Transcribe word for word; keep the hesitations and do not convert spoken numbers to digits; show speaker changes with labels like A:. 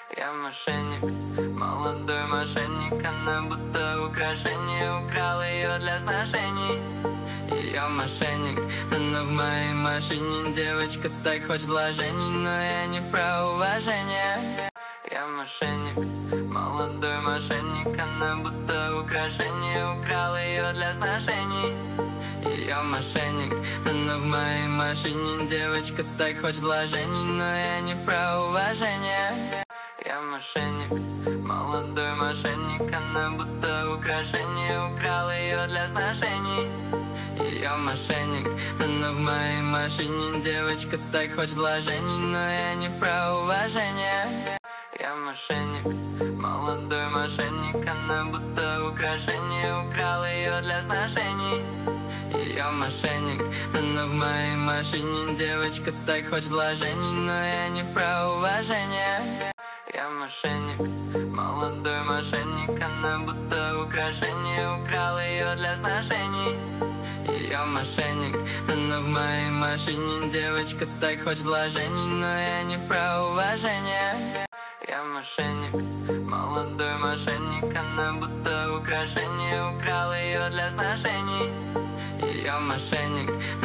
A: Я мошенник, молодой мошенник. Она будто украшение, украл ее для сношений. Я мошенник, она в моей машине. Девочка так хочет вложений, но я не про уважение. Я мошенник, молодой мошенник. Она будто украшение, украл ее для сношений. Я мошенник, она в моей машине. Девочка так хочет вложений, но я не про уважение. Я мошенник, молодой мошенник. Она будто украшение, украл ее для сношений. Я мошенник, она в моей машине. Девочка так хочет вложений, но я не про уважение. Я мошенник, молодой мошенник. Она будто украшение, украл ее для сношений. Я мошенник, она в моей машине. Девочка так хочет вложений, но я не про уважение. Я мошенник, молодой мошенник. Она будто украшение, украл ее для сношений. Я мошенник, она в моей машине. Девочка так хочет вложений, но я не про уважение. Я мошенник, молодой мошенник. Она будто украшение, украл ее для сношений. Я мошенник.